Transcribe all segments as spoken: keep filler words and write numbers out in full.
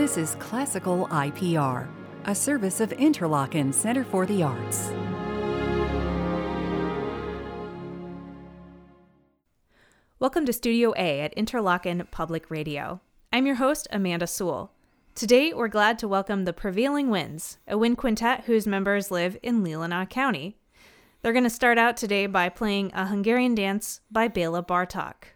This is Classical I P R, a service of Interlochen Center for the Arts. Welcome to Studio A at Interlochen Public Radio. I'm your host, Amanda Sewell. Today, we're glad to welcome the Prevailing Winds, a wind quintet whose members live in Leelanau County. They're going to start out today by playing a Hungarian dance by Bela Bartok.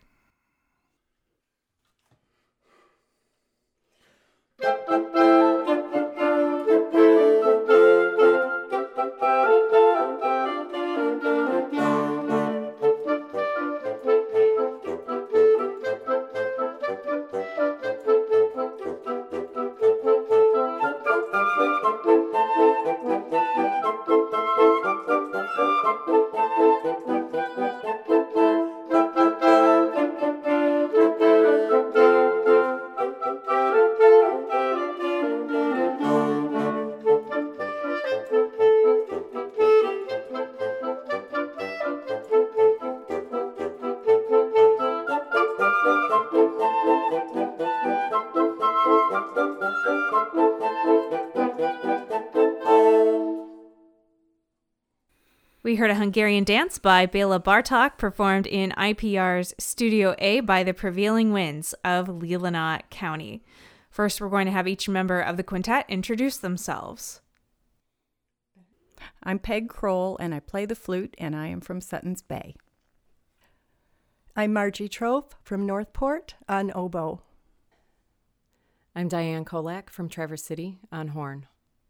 We heard a Hungarian dance by Bela Bartok performed in I P R's Studio A by the Prevailing Winds of Leelanau County. First, we're going to have each member of the quintet introduce themselves. I'm Peg Kroll, and I play the flute, and I am from Suttons Bay. I'm Margie Trope from Northport on oboe. I'm Diane Kolak from Traverse City on horn.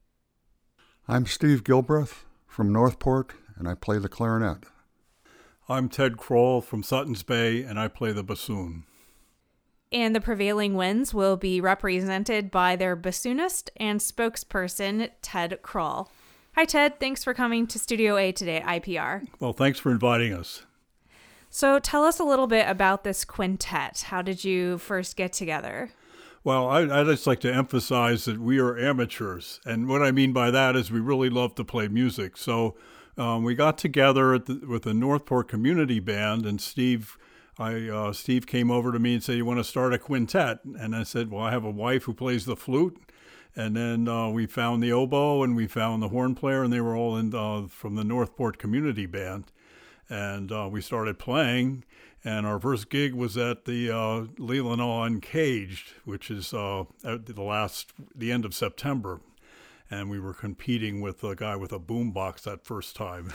I'm Steve Gilbreth from Northport, and I play the clarinet. I'm Ted Kroll from Suttons Bay, and I play the bassoon. And the Prevailing Winds will be represented by their bassoonist and spokesperson, Ted Kroll. Hi, Ted. Thanks for coming to Studio A today at I P R. Well, thanks for inviting us. So tell us a little bit about this quintet. How did you first get together? Well, I, I'd just like to emphasize that we are amateurs. And what I mean by that is we really love to play music. So um, we got together at the, with the Northport Community Band, and Steve I uh, Steve came over to me and said, "You want to start a quintet?" And I said, "Well, I have a wife who plays the flute." And then uh, we found the oboe and we found the horn player, and they were all in uh, from the Northport Community Band. And uh, we started playing. And our first gig was at the uh, Leelanau Uncaged, which is uh, at the last, the end of September. And we were competing with a guy with a boombox that first time.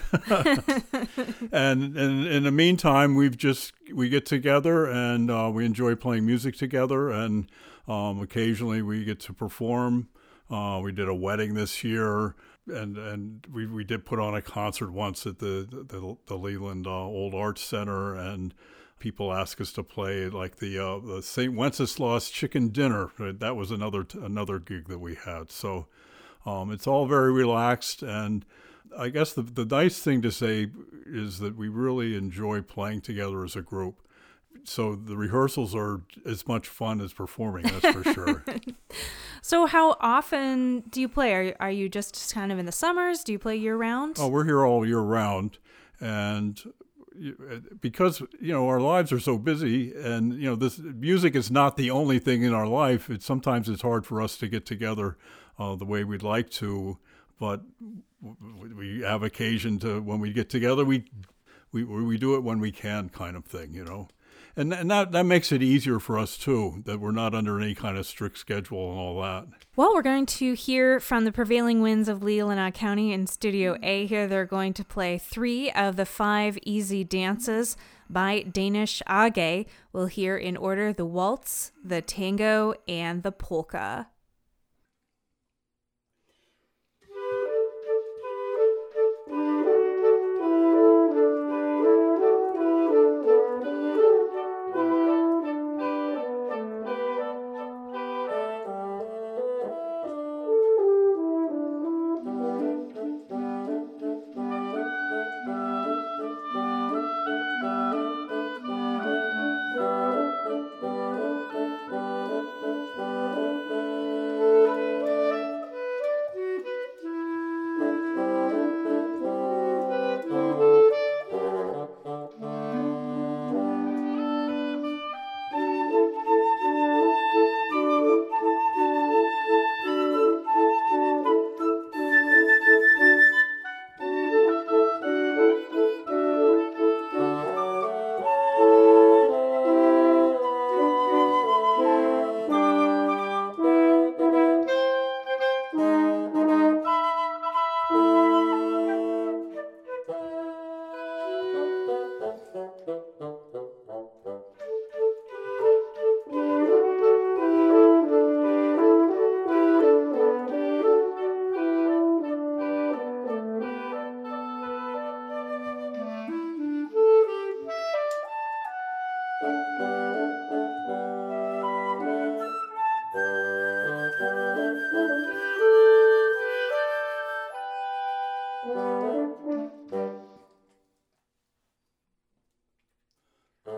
and, and in the meantime, we've just, we get together and uh, we enjoy playing music together. And um, occasionally we get to perform. Uh, we did a wedding this year. And and we, we did put on a concert once at the the, the Leland uh, Old Arts Center, and people ask us to play like the uh, the Saint Wenceslas Chicken Dinner. That was another another gig that we had. So um, it's all very relaxed, and I guess the the nice thing to say is that we really enjoy playing together as a group. So the rehearsals are as much fun as performing, that's for sure. So how often do you play? Are, are you just kind of in the summers? Do you play year-round? Oh, we're here all year round. And because, you know, our lives are so busy, and, you know, this music is not the only thing in our life. It's, sometimes it's hard for us to get together uh, the way we'd like to. But we have occasion to, when we get together, we, we, we do it when we can, kind of thing, you know. And, and that, that makes it easier for us, too, that we're not under any kind of strict schedule and all that. Well, we're going to hear from the Prevailing Winds of Leelanau County in Studio A here. They're going to play three of the five easy dances by Danish Age. We'll hear in order the waltz, the tango, and the polka.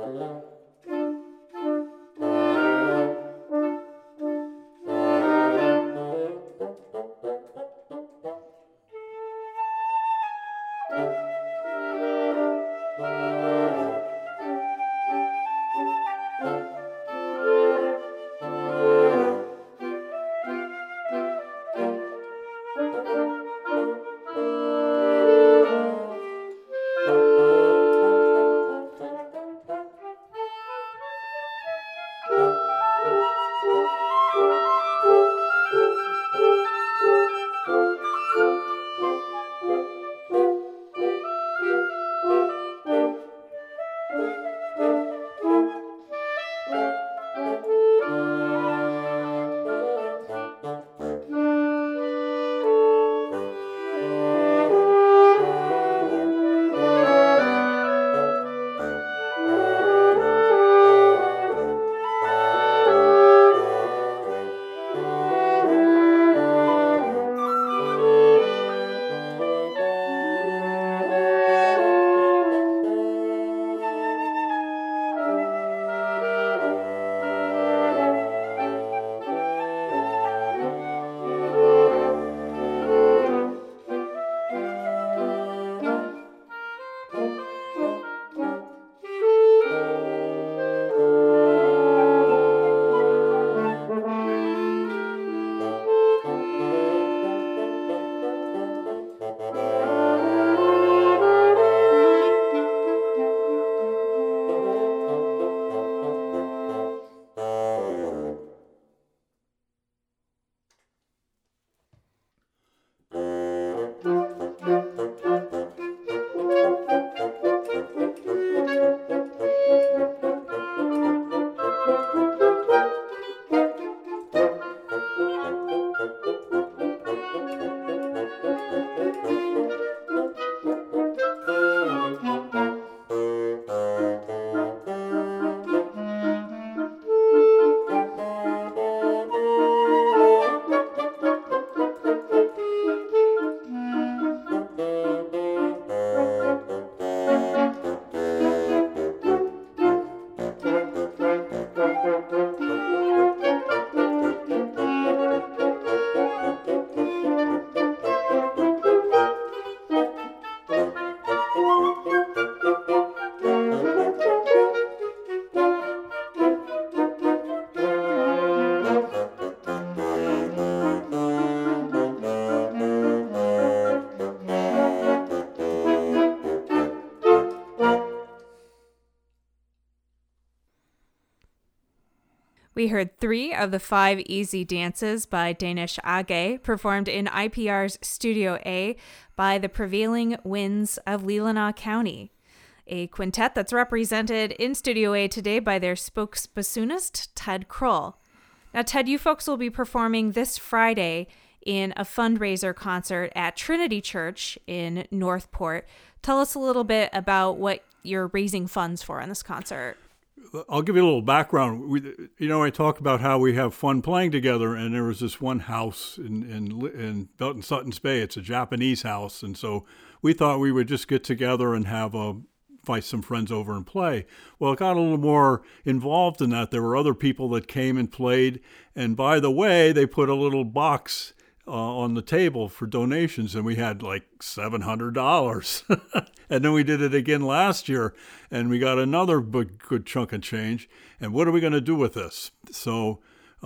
We heard three of the five easy dances by Danish Age, performed in I P R's Studio A by the Prevailing Winds of Leelanau County, a quintet that's represented in Studio A today by their spokesbassoonist, Ted Kroll. Now, Ted, you folks will be performing this Friday in a fundraiser concert at Trinity Church in Northport. Tell us a little bit about what you're raising funds for in this concert. I'll give you a little background. We, you know, I talk about how we have fun playing together, and there was this one house in in in Belton Sutton's Bay. It's a Japanese house, and so we thought we would just get together and have a invite some friends over and play. Well, it got a little more involved in that. There were other people that came and played, and by the way, they put a little box uh, on the table for donations, and we had like seven hundred dollars. And then we did it again last year, and we got another big, good chunk of change. And what are we going to do with this? So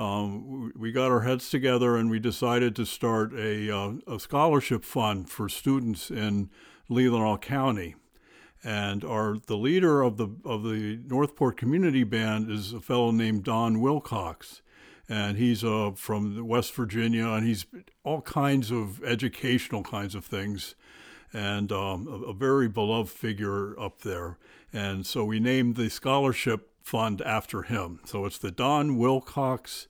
um, we got our heads together, and we decided to start a, uh, a scholarship fund for students in Leelanau County. And our the leader of the of the Northport Community Band is a fellow named Don Wilcox. And he's uh, from West Virginia, and he's all kinds of educational kinds of things, and um, a, a very beloved figure up there. And so we named the scholarship fund after him. So it's the Don Wilcox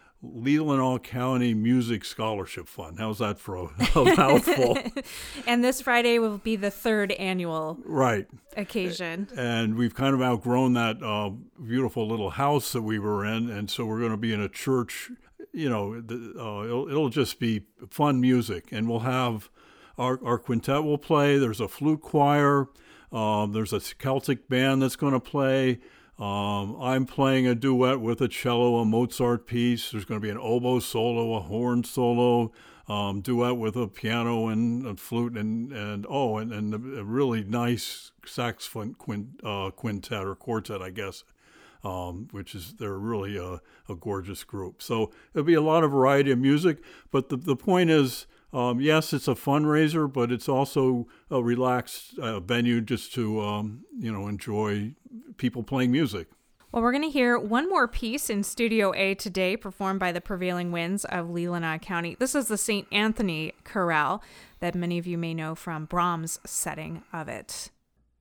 Leelanau County Music Scholarship Fund. How's that for a, a mouthful? And this Friday will be the third annual right occasion. And we've kind of outgrown that uh, beautiful little house that we were in, and so we're going to be in a church. You know, uh, it'll, it'll just be fun music, and we'll have our, our quintet will play. There's a flute choir. Um, there's a Celtic band that's going to play. Um, I'm playing a duet with a cello, a Mozart piece. There's going to be an oboe solo, a horn solo, um, duet with a piano and a flute, and, and oh, and, and a really nice saxophone quint, uh, quintet or quartet, I guess, um, which is, they're really a, a gorgeous group. So there'll be a lot of variety of music, but the, the point is, um, yes, it's a fundraiser, but it's also a relaxed uh, venue just to, um, you know, enjoy people playing music. Well, we're going to hear one more piece in Studio A today, performed by the Prevailing Winds of Leelanau County. This is the Saint Anthony Chorale that many of you may know from Brahms' setting of it.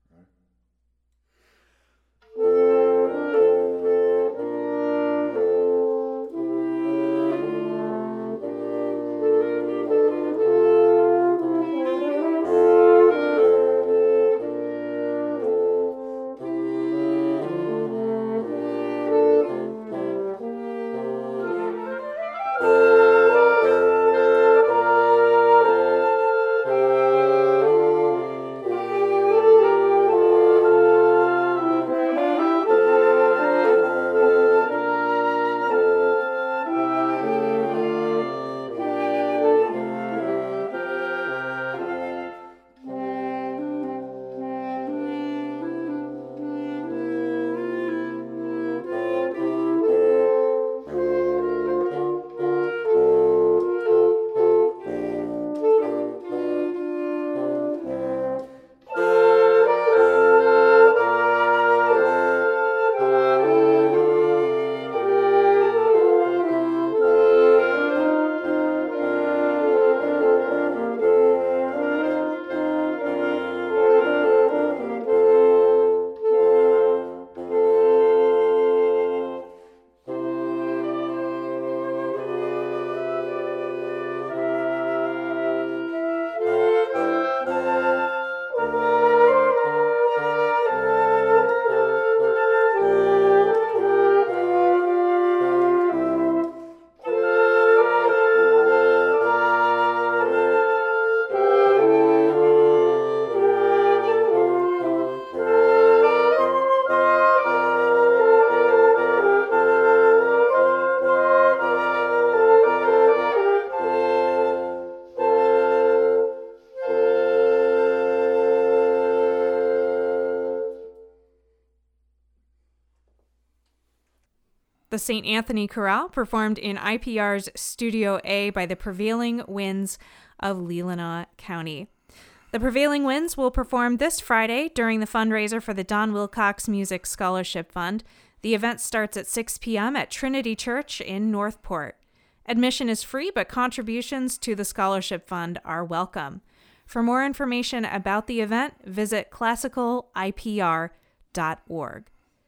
The Saint Anthony Chorale, performed in I P R's Studio A by the Prevailing Winds of Leelanau County. The Prevailing Winds will perform this Friday during the fundraiser for the Don Wilcox Music Scholarship Fund. The event starts at six p.m. at Trinity Church in Northport. Admission is free, but contributions to the scholarship fund are welcome. For more information about the event, visit classical I P R dot org.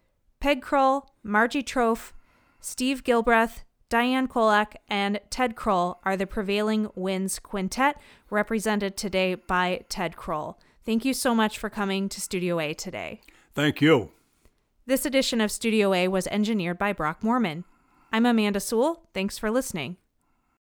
Peg Kroll, Margie Trofe, Steve Gilbreth, Diane Kolak, and Ted Kroll are the Prevailing Winds Quintet, represented today by Ted Kroll. Thank you so much for coming to Studio A today. Thank you. This edition of Studio A was engineered by Brock Mormon. I'm Amanda Sewell. Thanks for listening.